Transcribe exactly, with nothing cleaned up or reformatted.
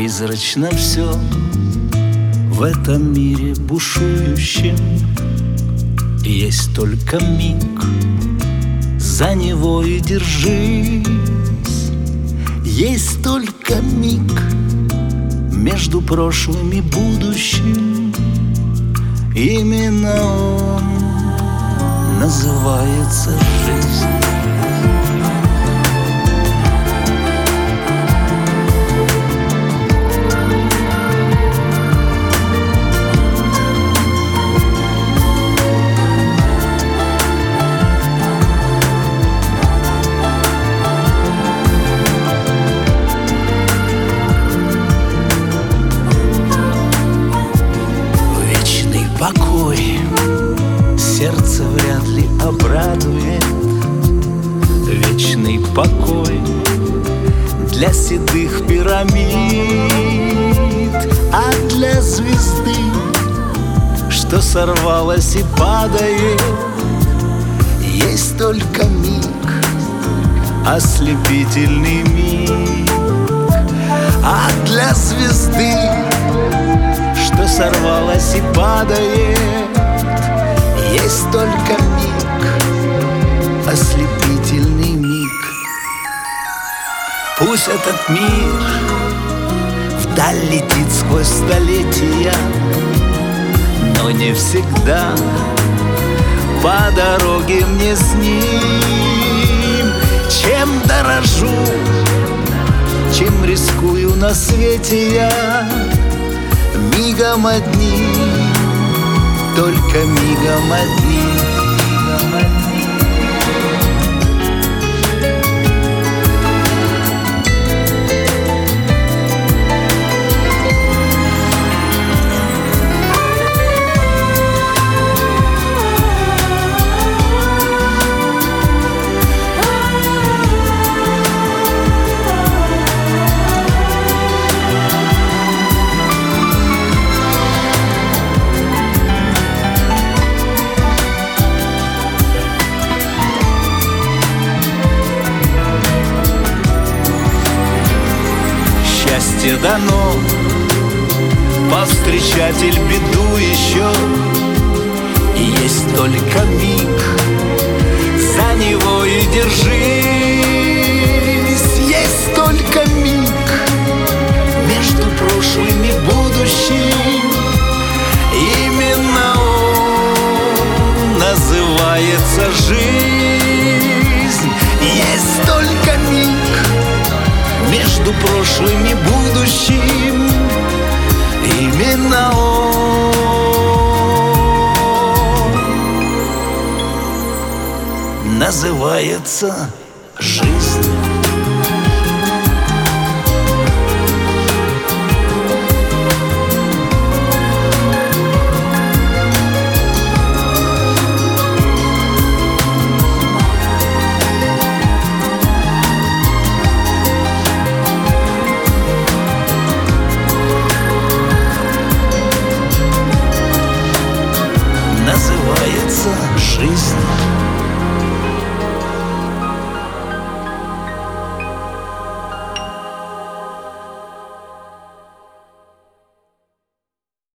Призрачно все в этом мире бушующем. Есть только миг, за него и держись. Есть только миг между прошлым и будущим. Именно он называется жизнь. Покой сердце вряд ли обрадует. Вечный покой для седых пирамид. А для звезды, что сорвалась и падает, есть только миг, ослепительный миг. А для звезды, что сорвалась и падает, есть только миг, ослепительный миг. Пусть этот мир вдаль летит сквозь столетия, но не всегда по дороге мне с ним. Чем дорожу, чем рискую на свете я, мигом одним, только мигом одним. Счастье дано повстречатель беду еще, и есть только миг, за него и держись. Есть только миг между прошлым и будущим. Именно он называется жизнь. Есть только миг между прошлым и будущим. Именно он называется жизнь.